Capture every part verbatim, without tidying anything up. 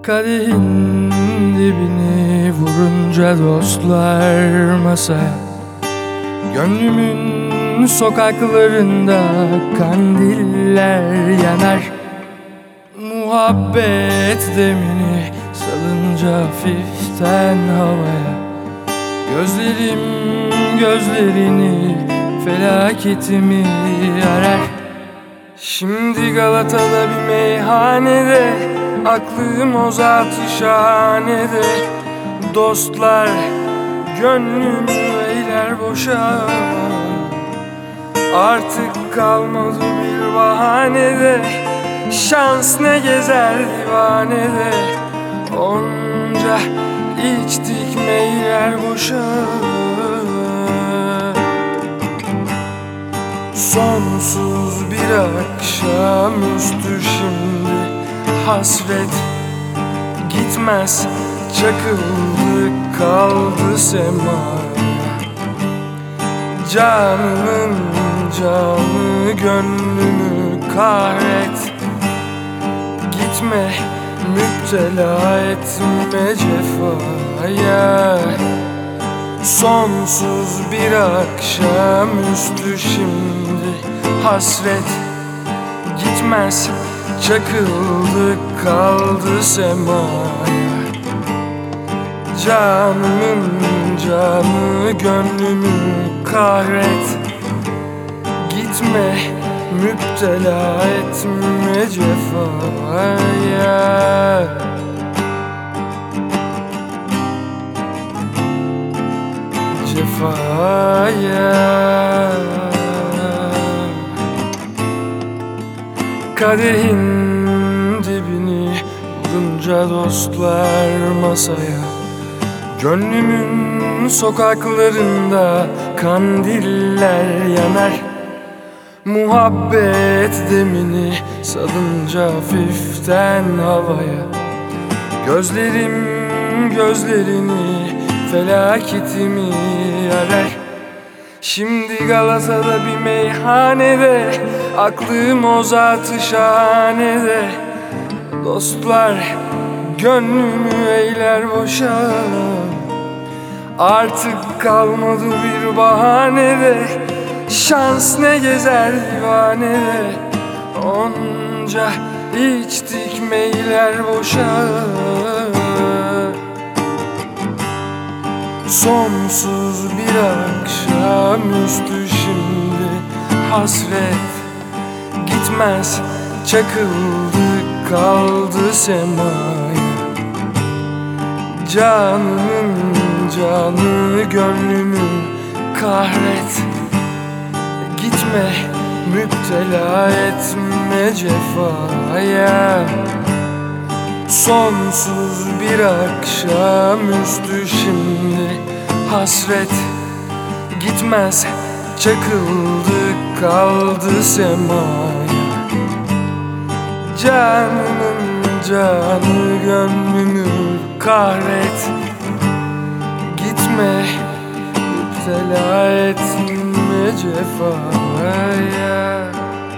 Kadehin dibini vurunca dostlar masaya, gönlümün sokaklarında kandiller yanar. Muhabbet demini salınca hafiften havaya, gözlerim gözlerini, felaketimi arar. Şimdi Galata'da bir meyhanede, aklım o zat-ı şahanede. Dostlar gönlümü eyler boşa, artık kalmadı bir bahanede. Şans ne gezer divanede, onca içtik meyler boşa. Sonsuz bir akşamüstü şimdi, hasret gitmez, çakıldı kaldı semaya. Canımın canı gönlümü kahret, gitme müptela etme cefaya. Sonsuz bir akşamüstü şimdi, hasret gitmez, çakıldı kaldı semaya. Canımın canı gönlümü kahret, gitme müptela etme cefaya. Cefaya. Kadehin dibini vurunca dostlar masaya, gönlümün sokaklarında kandiller yanar. Muhabbet demini salınca hafiften havaya, gözlerim gözlerini, felaketimi arar. Şimdi Galata'da bir meyhanede, aklım o zat-ı şahanede. Dostlar gönlümü eyler boşa, artık kalmadı bir bahanede. Şans ne gezer divanede, onca içtik meyler boşa. Sonsuz bir akşamüstü şimdi, hasret gitmez, çakıldı kaldı semaya. Canımın canı gönlümü kahret, gitme müptela etme cefaya. Sonsuz bir akşamüstü şimdi, hasret gitmez, çakıldı kaldı semaya. Canımın canı gönlümü kahret, gitme müptela etme cefaya.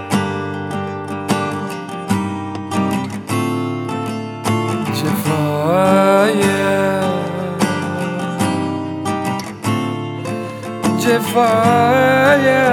Cefaya. Cefaya.